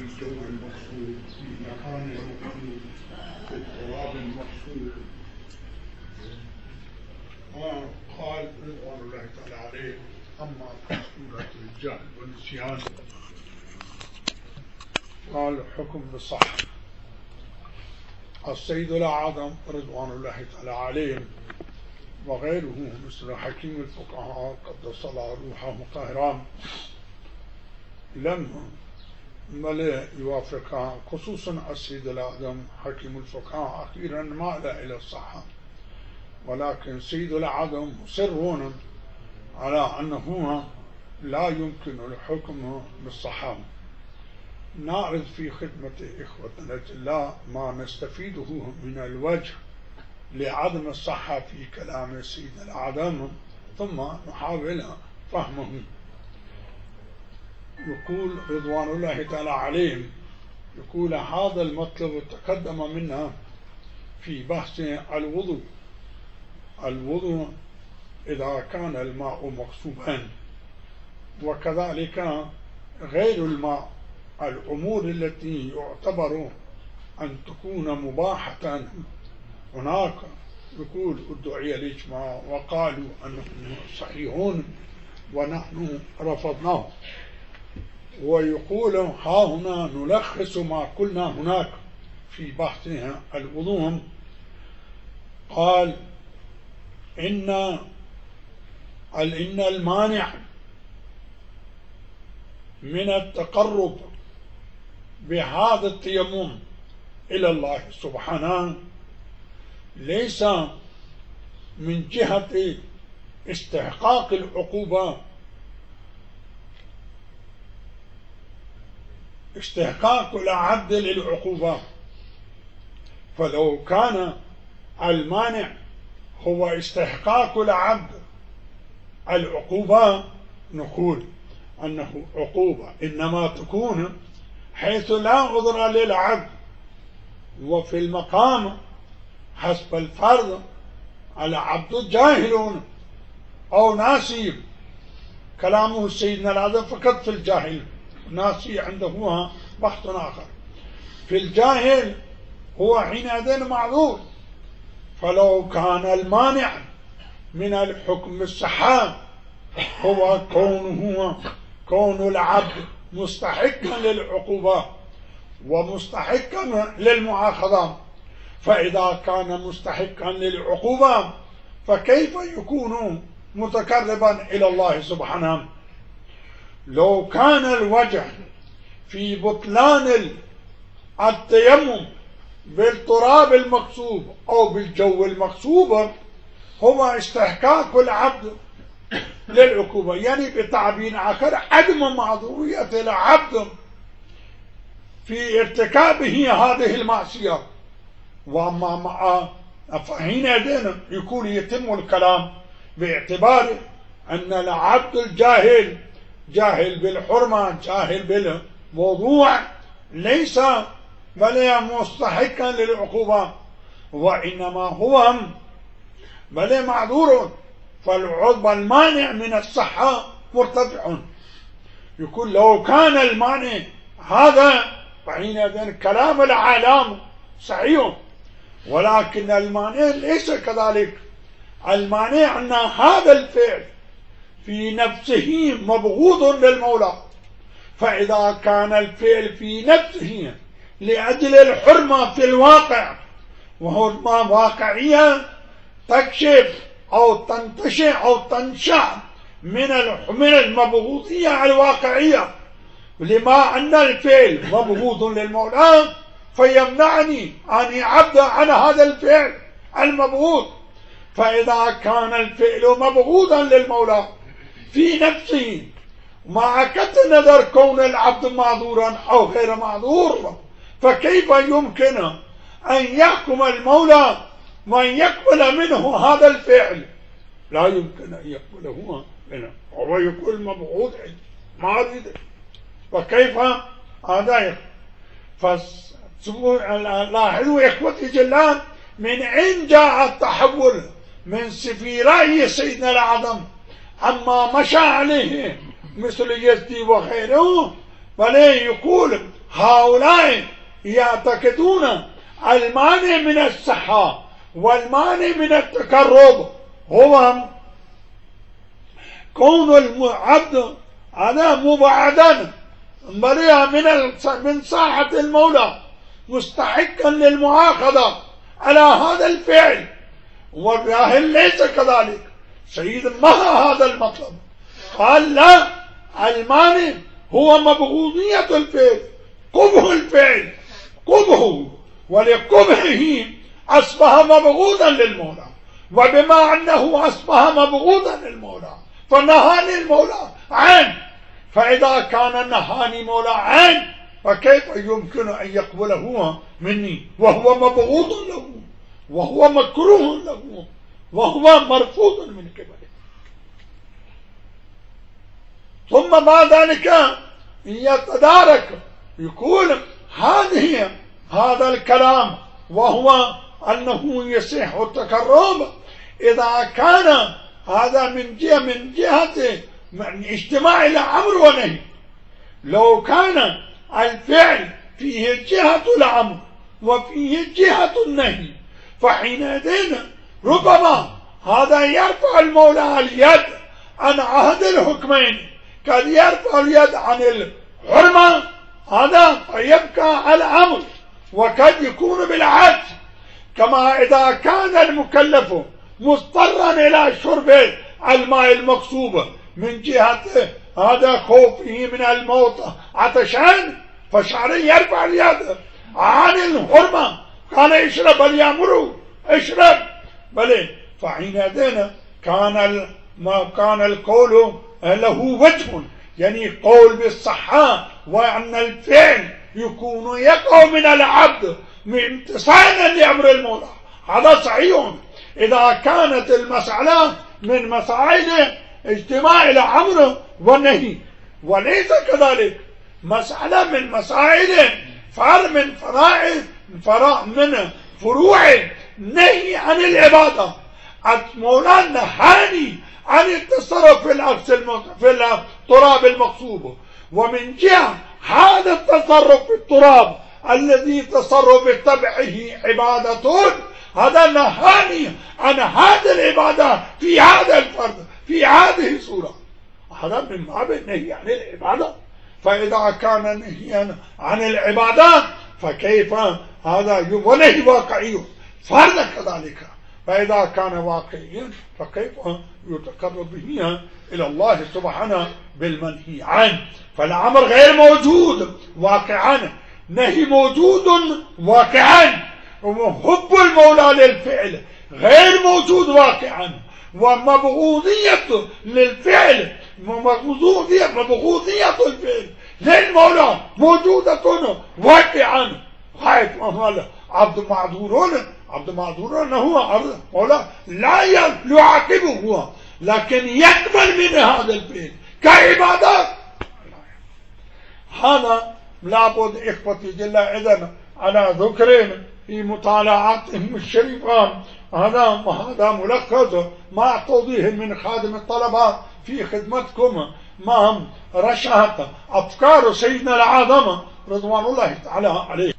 الجو المقصود في المكان المقصود في التراب المقصود. وقال رضوان الله تعالى عليه: أما في سورة الجهل والنسيان قال حكم بالصحة. السيد الأعظم رضوان الله تعالى عليهم وغيره مثل حكيم الفقهاء قدس الله روحه طاهرا لم يوافق، خصوصا السيد الأعظم حكيم الفقهاء أخيرا مال إلى الصحة، ولكن سيد الأعظم مصرون على أنه لا يمكن الحكم بالصحة. نعرض في خدمة إخوتنا الله ما نستفيده من الوجه لعدم الصحة في كلام السيد الأعظم، ثم نحاول فهمه. يقول رضوان الله تعالى عليهم، يقول: هذا المطلب تقدم منا في بحث الوضوء. الوضوء إذا كان الماء مغصوبا، وكذلك غير الماء، الأمور التي يعتبر أن تكون مباحة هناك. يقول: ادعي الإجماع وقالوا أنهم صحيحون ونحن رفضناه. ويقول: ها هنا نلخص ما قلنا هناك في بحث الوضوء. قال: إن المانع من التقرب بهذا التيمم إلى الله سبحانه ليس من جهة استحقاق العقوبة، استحقاق العبد للعقوبة. فلو كان المانع هو استحقاق العبد العقوبة نقول أنه عقوبة إنما تكون حيث لا عذر للعبد، وفي المقام حسب الفرض العبد جاهل أو ناسي. كلامه سيدنا الأعظم فقط في الجاهل، ناسي عنده بحث آخر. في الجاهل هو حينئذ معذور. فلو كان المانع من الحكم بالصحة هو كون العبد مستحقا للعقوبة ومستحقا للمؤاخذة، فإذا كان مستحقا للعقوبة فكيف يكون متقربا إلى الله سبحانه؟ لو كان الوجه في بطلان التيمم بالتراب المغصوب أو بالجو المغصوب هو استحقاق العبد للعقوبة، يعني بتعبير آخر عدم معذورية العبد في ارتكابه هذه المعصية. وأما مع فحينئذ يكون يتم الكلام باعتبار أن العبد الجاهل جاهل بالحرمة جاهل بالموضوع ليس بل مستحقا للعقوبة، وإنما هو بل معذور، فالعضو المانع من الصحة مرتفع. يقول: لو كان المانع هذا فحينئذ كلام العالم صحيح، ولكن المانع ليس كذلك. المانع أن هذا الفعل في نفسه مبغوض للمولى، فإذا كان الفعل في نفسه لأجل الحرمة في الواقع، وحرمة واقعية تكشف أو تنتشع أو تنشأ من المبغوضية الواقعية، لما أن الفعل مبغوض للمولى فيمنعني أن يعبد عن هذا الفعل المبغوض. فإذا كان الفعل مبغوضا للمولى في نفسه مع قطع نظر كون العبد معذورا أو غير معذور، فكيف يمكن أن يحكم المولى وأن يقبل منه هذا الفعل؟ لا يمكن أن يقبله منه، هو يقول مبغوض ما أريد، فكيف هذا؟ لاحظوا يا إخوتي جلال من أين جاء التحول من سفيري سيدنا الأعظم عما مشى عليه مثل يزدي وغيره، بل يقول هؤلاء يعتقدون المانع من الصحة والمانع من التقرب هو كون العبد هذا مبعدا بريئا من ساحة المولى مستحقا للمؤاخذة على هذا الفعل، والراهن ليس كذلك. سيد مها هذا المطلب، قال لا، المانع هو مبغوضية الفعل، قبح الفعل، قبحه، ولقبحه أصبح مبغوضا للمولى، وبما أنه أصبح مبغوضا للمولى فنهاني المولى عين. فإذا كان نهاني مولى عين فكيف يمكن أن يقبله مني وهو مبغوض له وهو مكروه له وهو مرفوض من قبله؟ ثم بعد ذلك يتدارك يقول هذا الكلام، وهو أنه يصح التقرب إذا كان هذا من جهة اجتماع الأمر والنهي. لو كان الفعل فيه جهة الأمر وفيه جهة النهي فحينئذ ربما هذا يرفع المولى اليد عن عهد الحكمين، قد يرفع اليد عن الحرمة هذا فيبقى الأمر، وقد يكون بالعكس. كما إذا كان المكلف مضطرا إلى شرب الماء المغصوب من جهة هذا خوفه من الموت عطشان، فشرعي يرفع اليد عن الحرمة، قال اشرب فليأمره اشرب، بل فحينئذ كان القول له وجه، يعني قول بالصحة، وأن الفعل يكون يقع من العبد امتثالا لأمر المولى، هذا صحيح إذا كانت المسألة من مسائل اجتماع الأمر والنهي، وليس كذلك مسألة من مسائل من فروع نهي عن العبادة. المولى نهاني عن التصرف في التراب المغصوب، ومن جهة هذا التصرف في التراب الذي تصرف بطبعه عبادة، هذا نهاني عن هذه العبادة في هذا الفرد في هذه الصورة، هذا من باب النهي عن العبادة. فإذا كان نهيا عن العبادات فكيف هذا ونهي واقعي فرد كذلك، فإذا كان واقعيا فكيف يتقرب به إلى الله سبحانه بالمنهي عنه؟ فالأمر غير موجود واقعا، نهي موجود واقعا، وحب المولى للفعل غير موجود واقعا، ومبغوضية للفعل مبغوضية الفعل للمولى موجودة واقعا. غاية عبد معذور هو مولى لا يعاقبه هو، لكن يقبل من هذا الفعل كعبادات. هذا لابد إخوتي جل إذن على ذكرين في مطالعاتهم الشريفة. هذا ملخص مع توضيح من خادم الطلبة في خدمتكم مع رشحة أفكار سيدنا العظم رضوان الله تعالى عليه.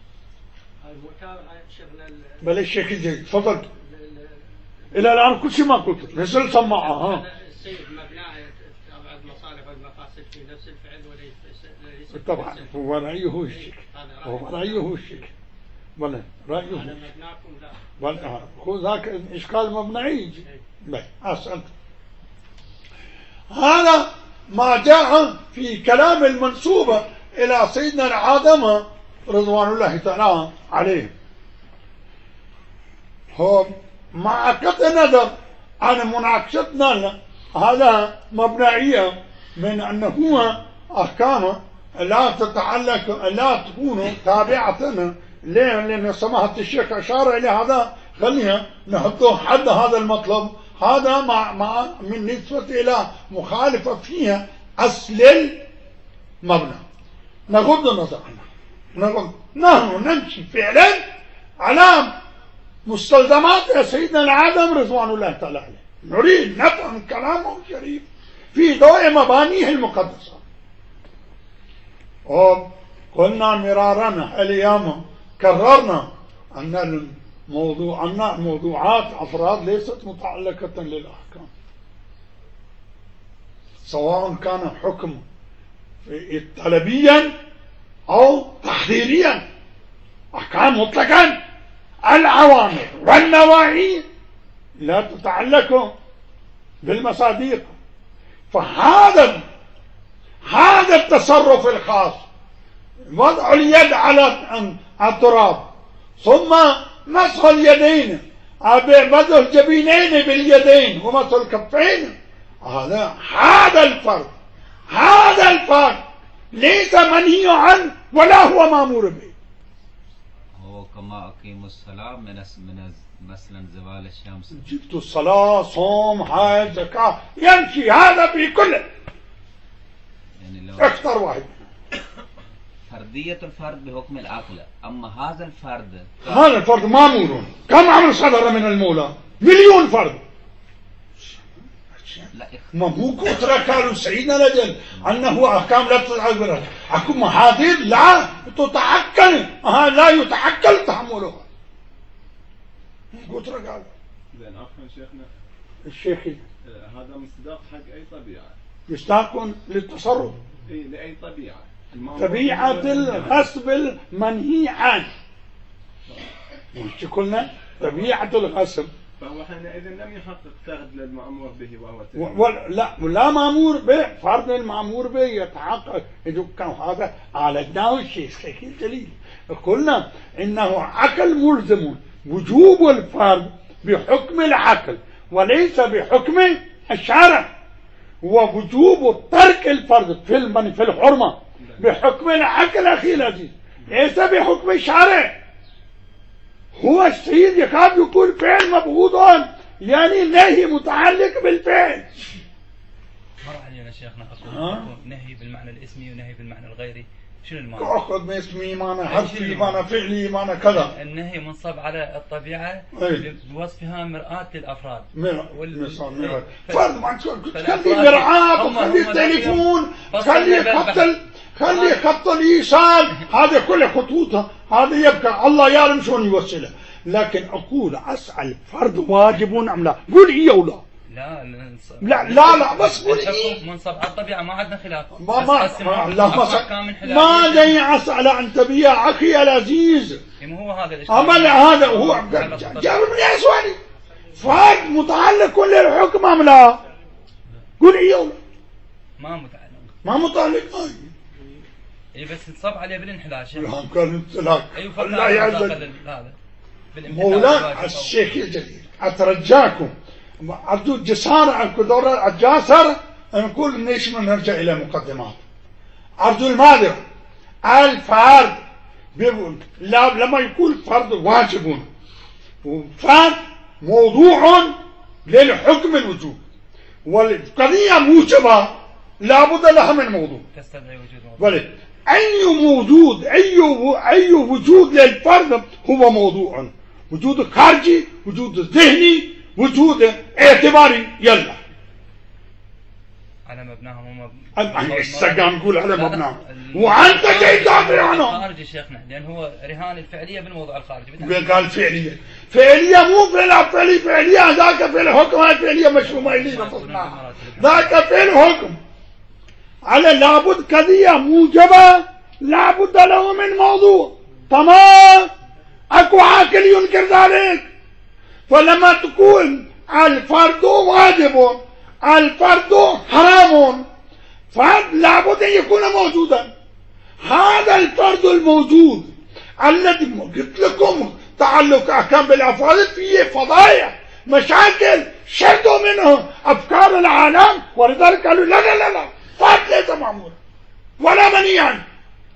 بل الشيخ الجيد تفضل. إلى الآن كل شيء ما قلت نزل سماعة. السيد مبناه تبع المصالح والمقاصد في نفس الفعل وليس طبعا هو رأيه الشيخ، هو رأيه الشيخ، ولا رأيه مبناكم لا، ولا هو ذاك إشكال مبنعي. أسألت. هذا ما جاء في كلام المنسوب إلى سيدنا العظم رضوان الله تعالى عليه. هو مع قطع النظر عن مناقشتنا هذا مبنائية من أنه أحكام لا تتعلق لا تكون تابعة لأن سماحة الشيخ أشار إلى هذا. خلينا نحط حد هذا المطلب، هذا مع من نسبة إلى مخالفة فيها أصل المبنى نغض النظر عنها. نحن نمشي فعلا على مستلزمات سيدنا العظم رضوان الله تعالى عليه، نريد نفهم كلامه الشريف في ضوء مبانيه المقدسة. قلنا مرارا اليوم كررنا أن موضوعات أفراد ليست متعلقة للأحكام، سواء كان حكم طلبيا أو تحذيريا، أحكام مطلقا. الأوامر والنواهي لا تتعلق بالمصادق. فهذا التصرف الخاص، وضع اليد على التراب ثم مسح اليدين، مسح الجبينين باليدين ومسح الكفين، هذا الفرد ليس منهي عنه ولا هو مأمور به. هو كما أقيم الصلاة من مثلا زوال الشمس، جبت الصلاة، صوم، حج، زكاة، يمشي هذا في كله، يعني لو اختر واحد. فردية الفرد بحكم العقل، أما هذا الفرد مأمور. كم أمر صدر من المولى؟ مليون فرد. ما مو كترة قالوا سيدنا رجل أنه أحكام لا تتعقل، أكو محاذير لا تتعقل، لا يتعقل تحملها. كترة قالوا. زين عفوا شيخنا، الشيخ هذا مصداق حق أي طبيعة؟ مصداق للتصرف. إيه، لأي طبيعة؟ طبيعة الغصب المنهي عنه. مش قلنا طبيعة الغصب، فهو حينئذ لم يحقق فقد للمأمور به وهو لا مأمور به. فرض المأمور به يتحقق إذا كان هذا عالجناه الشيخ الجليل. قلنا إنه عقل ملزم وجوب الفرض بحكم العقل وليس بحكم الشرع، ووجوب ترك الفرض في الحرمة بحكم العقل أخي العزيز ليس بحكم الشرع. هو السيد يكاد يقول فعل مبغوض، يعني نهي متعلق بالفعل. مر علينا شيخنا أقول نهي بالمعنى الاسمي ونهي بالمعنى الغيري، شنو المعنى؟ أخذ من اسمي معنى حرفي معنى فعلي معنى كذا. النهي منصب على الطبيعة بوصفها مرآة للأفراد. فرد ما تخلي مرآة وخلي التليفون، خلي خط الإيصال، هذا كل خطوطها هذا يبقى الله يعلم شلون يوصله. لكن أقول أسأل فرد واجب أم لا؟ قول إيه أو لا؟ لا بس قول إيه؟ منصب على الطبيعة ما عندنا خلاف. ما جاي أسأل عن طبيعة أخي العزيز. هو هذا الإشكال. أما هذا هو جاوبني يا سؤالي. فرد متعلق للحكم أم لا؟ قول إيه أو لا؟ ما متعلق. اي بس انصب عليه بالانحلاش. لا كان انطلاق. لا يعزل مولانا الشيخ الجليل. أترجاكم أرجو الجسارة دور الجاسر نقول ليش ما نرجع إلى مقدمات. أرجو المعذرة. الفرد لما يقول فرد واجب وفرد موضوع للحكم الوجوب، والقضية موجبة لابد لها من موضوع. تستدعي وجود موضوع. أي وجود للفرد هو موضوع، وجود خارجي، وجود ذهني، وجود اعتباري. يلا على مبناهم السجان نقول على مبناهم، وأنت جاي تدافع عنه. خارجي شيخنا، لأن هو رهان الفعلية بالموضوع الخارجي. قال فعلية مو فعلية ذاك في الحكم، هاي فعلية مشرومة اللي نفسنا ذاك في الحكم. على لابد قضية موجبة لابد له من موضوع. تمام، اكو عاقل ينكر ذلك. فلما تقول الفرد واجب الفرد حرام، فلابد ان يكون موجودا. هذا الفرد الموجود الذي قلت لكم تعلق احكام بالافعال فيه فضايح مشاكل شدوا منه افكار العالم، ولذلك قالوا لا فرد ليس معمول ولا منيا.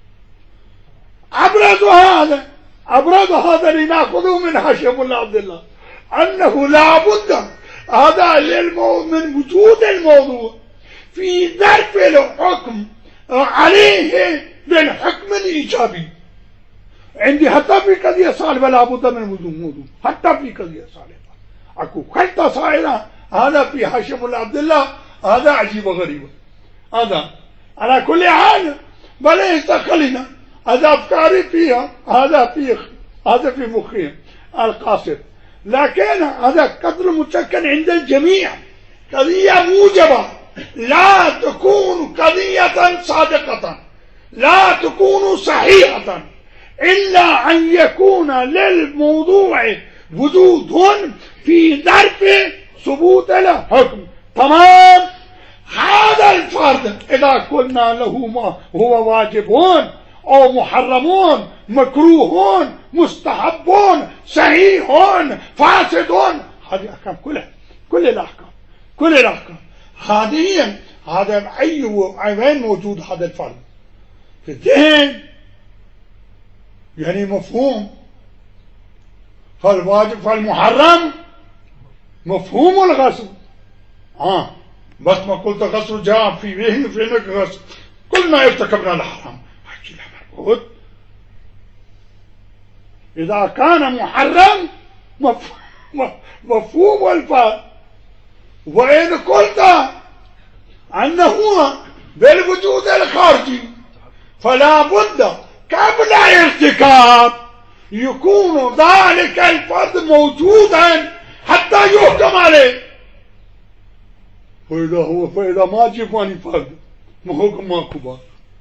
أبرز هذا لنأخذه من هاشم الله عبد الله أنه لا بد هذا من وجود الموضوع في ظرف الحكم عليه بالحكم الإيجابي. عندي حتى في قضية صالبة لا بد من وجود موضوع، حتى في قضية صالبة أكو خلطة صائرة. هذا في هاشم الله عبد الله هذا عجيب وغريب. هذا على كل حال بل يستقلنا هذا أفكاري فيها، هذا في مخي القاصد، لكن هذا قدر مسكن عند الجميع. قضية موجبة، لا تكون قضية صادقة، لا تكون صحيحة إلا أن يكون للموضوع وجود في ظرف ثبوت الحكم. تمام. هذا الفرد إذا قلنا له ما هو واجبون أو محرمون مكروهون مستحبون صحيحون فاسدون، هذه أحكام كلها، كل الأحكام هذا وين موجود هذا الفرد في الذهن، يعني مفهوم. فالواجب فالمحرم مفهوم الغسل. بس ما قلت غسل جاء في ذهن في انك غسل، كلنا ارتكبنا الحرام، حكي له مربوط. إذا كان محرم مفهوم الفعل، وإن قلت أنه بالوجود الخارجي فلا بد قبل ارتكاب يكون ذلك الفرد موجودا حتى يحكم عليه. فإذا ما جفاني فرد ما حكم ماكو بقى.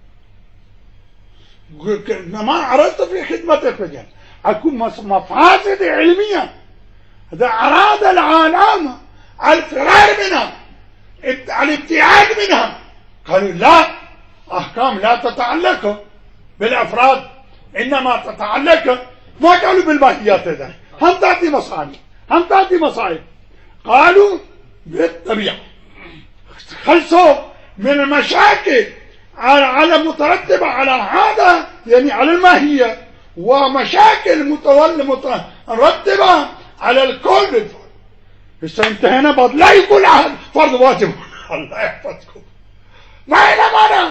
ما عرفت في خدمتك فجأة أكون مفاسد علمية. هذا أراد العالم الفرار منها، الابتعاد منها. قالوا لا، أحكام لا تتعلق بالأفراد، إنما تتعلق، ما قالوا بالماهيات. هذا هم تأتي مصائب، قالوا بالطبيعة. خلصوا من المشاكل على مترتبة على هذا، يعني على الماهية، ومشاكل مترتبة على الكون بالفرد. هسه انتهينا بعد لا يقول أحد فرض واجب. الله يحفظكم، ما إلى معنى.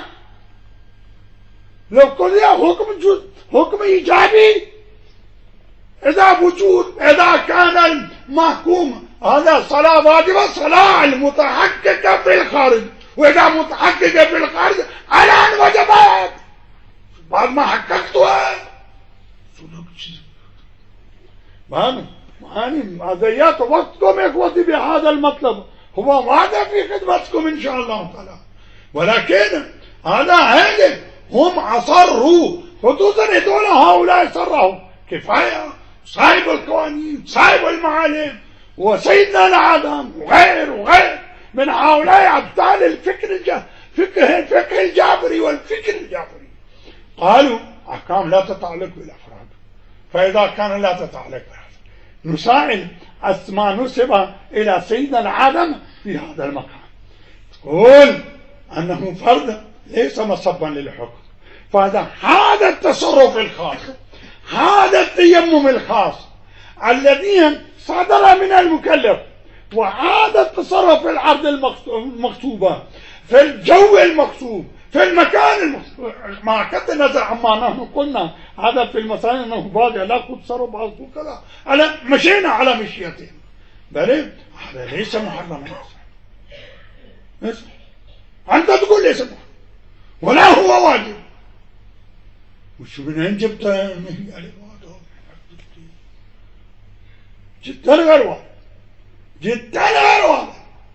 لو قلنا حكم إيجابي، إذا كان المحكوم هذا صلاة واجبة، صلاة المتحققة في الخارج، وإذا متحققة في الخارج على أن وجبت بعد ما حققتها. هذا وقتكم يا إخوتي بهذا المطلب، هو هذا في خدمتكم إن شاء الله تعالى. ولكن هذا هم أصروا، خصوصا هذول هؤلاء صروا كفاية. صاحب القوانين، صاحب المعالم، وسيدنا العدم، وغير من هؤلاء أبطال الفقه الجابري والفكر الجابري، قالوا أحكام لا تتعلق بالأفراد. فإذا كان لا تتعلق بالأفراد، نسائل ما نسب إلى سيدنا العدم في هذا المكان، تقول أنه فرد ليس مصبا للحكم. هذا التصرف الخاص، هذا التيمم الخاص الذي صدر من المكلف، وهذا التصرف في العرض المغصوبة، في الجو المغصوب، في المكان المغصوب، ما قد نزل عما نحن قلنا هذا في المسائل انه باقي لا قد صار بعض كذا، مشينا على مشيتين، بل هذا ليس محرما. انت تقول ليس محرم ولا هو واجب. وشو منين جبتها؟ جدا غير واضح.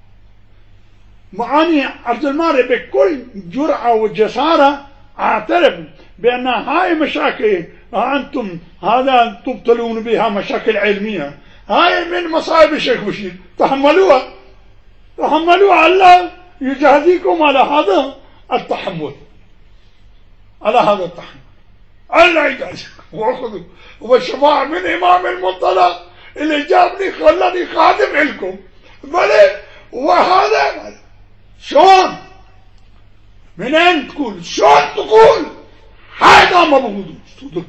معاني عبد الماري بكل جرأة وجسارة اعترف بأن هاي مشاكل أنتم هذا تبطلون بها مشاكل علمية، هاي من مصائب الشيخ بشير، تحملوها. الله يجازيكم على هذا التحمل، الله يجازيكم. وأخذوا والشفاعة من إمام المنطلق اللي جابني خلاني خادم لكم، بلى. وهذا شلون منين تقول؟ شلون تقول هذا مبغوض؟ صدق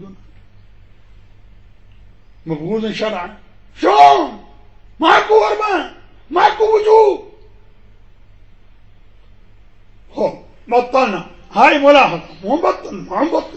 مبغوض شرعا؟ شلون؟ ماكو ورمان، ماكو وجوب. هو بطلنا هاي ملاحظة، مو نبطل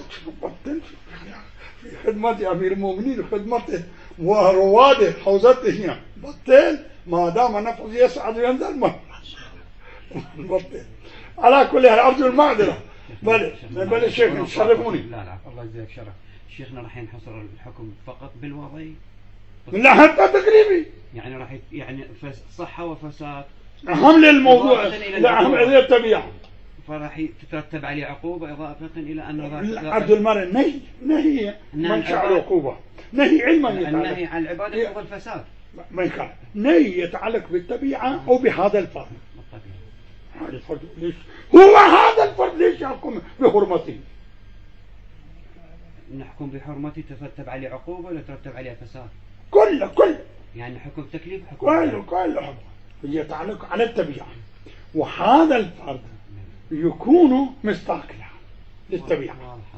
في خدمة أمير المؤمنين وخدمته ورواده حوزته هنا، بطل ما دام نفذ يسعد وينزل ما نبطل. على كل حال أرجو المعذرة بل شيخنا شرفوني. لا الله يجزاك شرف. شيخنا راح ينحصر الحكم فقط بالوضعي؟ لا حتى تقريبي، يعني راح يعني صحة وفساد أهم للموضوع، لا أهم إلى الطبيعة، فراح تترتب عليه عقوبة إضافة إلى أن عبد المرء نهي منشأ العقوبة، نهي علما النهي عن العبادة هو الفساد، ما ينفع نهي يتعلق بالطبيعة أو بهذا الفرد. هذا الفرد ليش هو هذا الفرد ليش يحكم بحرمته؟ نحكم بحرمته تترتب عليه عقوبة ولا تترتب عليه فساد؟ كل يعني حكم تكليف حكم كل حكم يتعلق على الطبيعة، وهذا الفرد يكون مستقلا للطبيعة،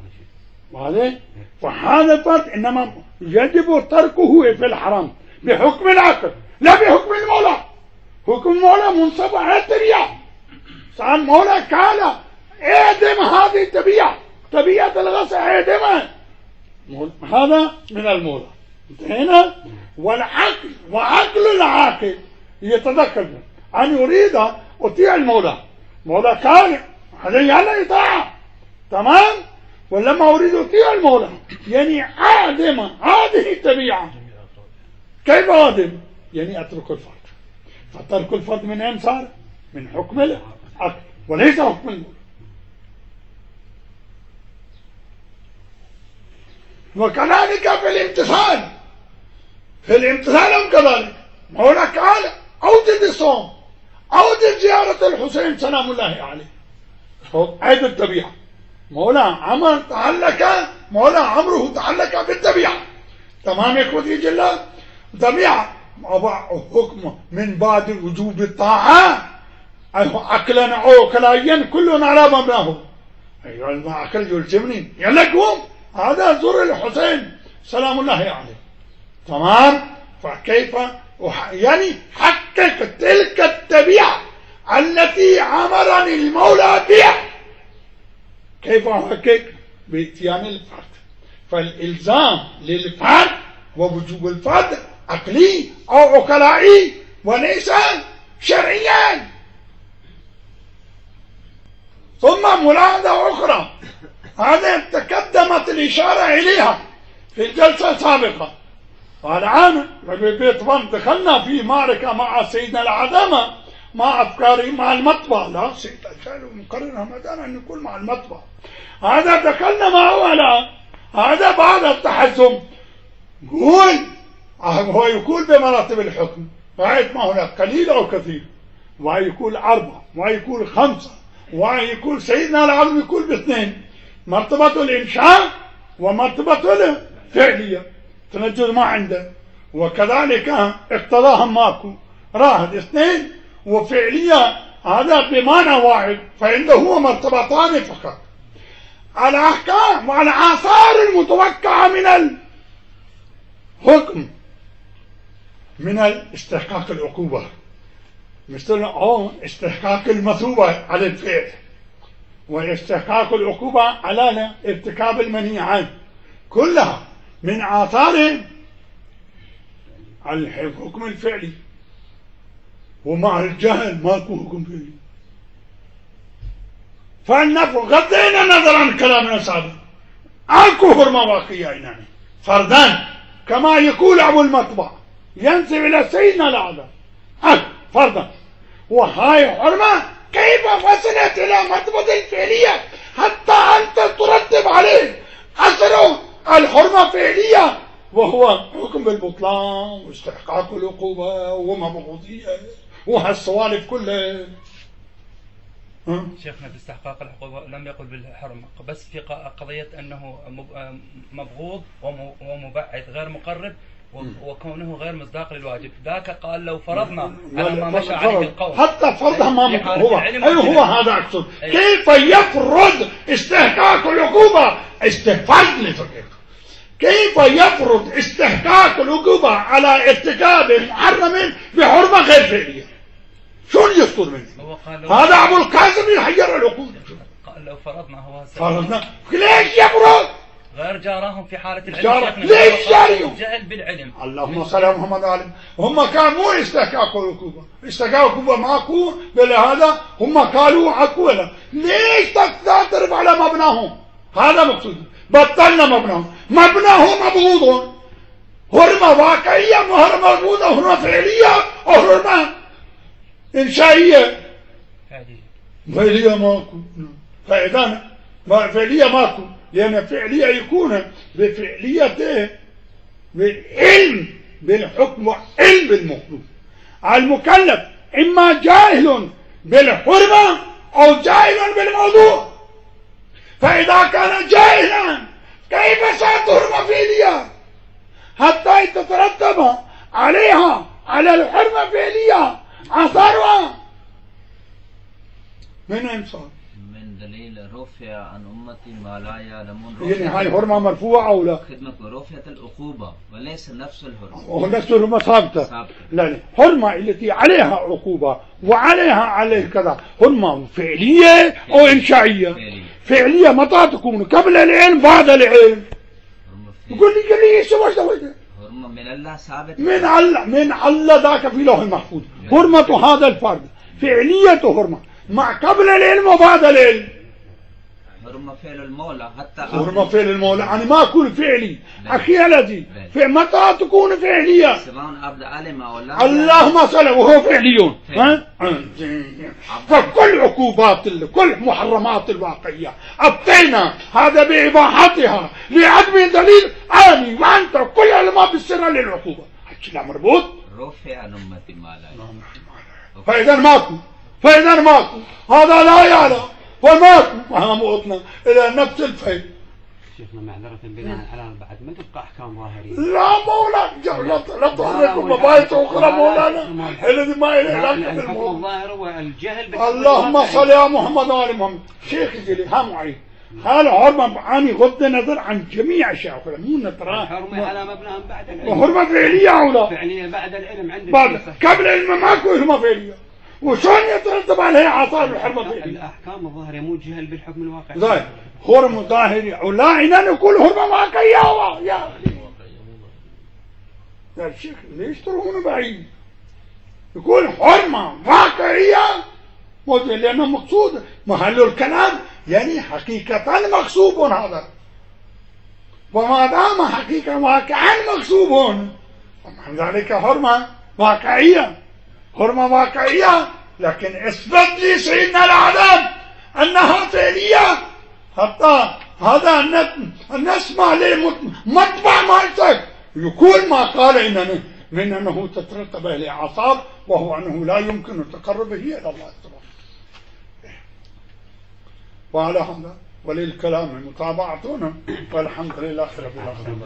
وهذا الفرد إنما يجب تركه في الحرام بحكم العقل لا بحكم المولى. حكم المولى منصب على الطبيعة، صار المولى قال اعدم هذه الطبيعة، طبيعة الغصة اعدمها، هذا من المولى. انتهينا. والعقل وعقل العاقل يتذكر أن يريد أطيع المولى، المولى قال علي على إطاعة، تمام. ولما أريد أطيع المولى يعني أعدم هذه الطبيعة. كيف أعدم؟ يعني أترك الفرد، فترك الفرد من أين صار؟ من حكم العقل وليس حكم المولى. وكذلك في الامتثال، في الامتثال هم كذلك. مولا قال أوجد الصوم، أوجد زيارة الحسين سلام الله عليه، عيد الطبيعة. مولا عمر تعلق، مولا عمره تعلق بالطبيعة، تمام. يكون يجي الله طبيعة حكم من بعد وجوب الطاعة عقلا أو كلايا كلنا على مبناه. أيها العقل يلزمني يلا قوم، هذا زور الحسين سلام الله عليه، تمام. فكيف يعني حقق تلك الطبيعة التي أمرني المولى بها، كيف أحقق؟ بإتيان الفرد. فالإلزام للفرد ووجوب الفرد عقلي أو عقلائي وليس شرعيا. ثم ملاحظة أخرى، هذا تقدمت الإشارة إليها في الجلسة السابقة، والآن دخلنا في معركة مع سيدنا العدامة مع أفكاري مع المطبع. لا سيدنا مقرر همدان أن يكون مع المطبع، هذا دخلنا معه الآن. هذا بعد التحزم هو يقول بمراتب الحكم، رأيت ما هناك قليل أو كثير، ويقول 4 ويقول 5 ويقول سيدنا العظم يقول ب2، مرتبة الإنشاء ومرتبة الفعلية تنجد ما عنده، وكذلك اقتضاها ماكو راهد 2 وفعلية هذا بمعنى واحد، فعنده هو مرتبتان فقط. الأحكام والآثار المتوقعة من الحكم من استحقاق العقوبة، مثل استحقاق المثوبة على الفعل، واستحقاق العقوبة على ارتكاب المنهي عنه، كلها من آثار الحكم الفعلي. ومع الجهل ماكو حكم فعلي. فلنفرض غضينا النظر عن كلامنا السابق، اكو حرمة واقعية يعني فرضا كما يقول أبو المطبع ينسب إلى سيدنا الأعظم فرضا، وهاي حرمة كيف وصلت إلى مرتبة الفعلية حتى أنت ترتب عليه أثر الحرمة فعلية، وهو حكم بالبطلان واستحقاق العقوبة ومبغوضية وهالسوالف كلها. شيخنا باستحقاق العقوبة لم يقل بالحرمة، بس في قضية أنه مبغوض ومبعد غير مقرب وكونه غير مصداق للواجب، ذاك قال لو فرضنا على ما مشى عليه القول حتى فرضها ما هو هذا أقصد. كيف يفرض استحقاق العقوبة؟ استفرد لفقه. كيف يفرض استحقاق العقوبة على ارتكاب محرم بحرمة غير فعلية؟ شو يصدر منه؟ هذا أبو القاسم يحير العقول. قال لو فرضنا هو فرضنا ليش يفرض؟ غير جاراهم في حالة العلم. جارة. ليش جاريهم؟ جهل بالعلم. اللهم صل على محمد وعلى هم كان مو استحقاقوا العقوبة، استحقاقوا العقوبة ماكو، بهذا هم قالوا عقوبة. ليش تعترف على مبناهم؟ هذا مقصود. بطلنا مبناهم، مبناهم مبغوض، حرمة واقعية، حرمة مبغوضة، حرمة فعلية، وحرمة إنشائية. فعلية ماكو. فإذا فعلية ماكو، لأن فعلية يكون بفعليته بالعلم بالحكم وعلم بالمخلوق. المكلف إما جاهل بالحرمة أو جاهل بالموضوع. فإذا كان جاهلا كيف ستحرم فعلية حتى تترتب عليها على الحرمة فعلية أثرها؟ من أين صار؟ من دليل رفع عن أمتي ما لا يعلمون. يعني هاي حرمة مرفوعة أو لا؟ خدمة رفعت العقوبة وليس نفس الحرمة. ونفس الحرمة ثابتة. لا حرمة التي عليها عقوبة وعليها عليه كذا حرمة فعلية أو إنشائية؟ فعلية متى تكون؟ قبل العلم بعد العلم؟ يقول لي ايش سويت؟ حرمة من الله ثابت. من الله ذاك في لوح المحفوظ. حرمة هذا الفرد فعلية حرمة مع قبل العلم وبعد العلم. حرمة فعل المولى حتى حرمة فعل المولى يعني ما أكون فعلي. أخي الذي متى تكون فعلية؟ سواء عبد علم أو لا. اللهم صل وهو فعليون. فكل عقوبات كل محرمات الواقعية أبطينا هذا بإباحتها لعدم دليل عالي، وأنت كل علماء بالسر للعقوبة. هذا مربوط. رفع عن أمتي ما لا يعلمون. فإذا ماكو هذا لا يعلم وماكو مهمتنا إلى نفس الفيل. شيخنا معذرة بناء على بعد ما تبقى أحكام ظاهرية. لا مولانا لا تحركوا مباحث أخرى مولانا الذي ما له علاقة بالموضوع. الظاهر والجهل. اللهم صل على محمد وعلى محمد. شيخ يقول لي معي هذا حرمة عن غض النظر عن جميع أشياء أخرى مو نترى. حرمة على مبناهم بعد العلم. وحرمة فعلية أو لا؟ فعلية بعد العلم عندك. بعد قبل العلم ماكو حرمة فعلية. وشون يترتب عليها آثار الحرمة فعلية؟ الأحكام الظاهرية مو جهل بالحكم الواقعي. ظاهر حرمة ظاهرية ولا إن نقول حرمة واقعية يا يا شيخ ليش تروحون بعيد؟ يقول حرمة واقعية لأنه مقصود محل الكلام يعني حقيقة مغصوب هذا، وما دام حقيقة واقعا مغصوب فمن ذلك حرمة واقعية. حرمة واقعية لكن اثبت لي سيدنا العالم أنها فعلية حتى هذا نسمع لمطبع مالتك يقول ما قال إنه من أنه تترتب عليه آثار وهو أنه لا يمكن التقرب به إلى الله تعالى. وعلى هذا وللكلام متابعتنا والحمد لله رب العالمين.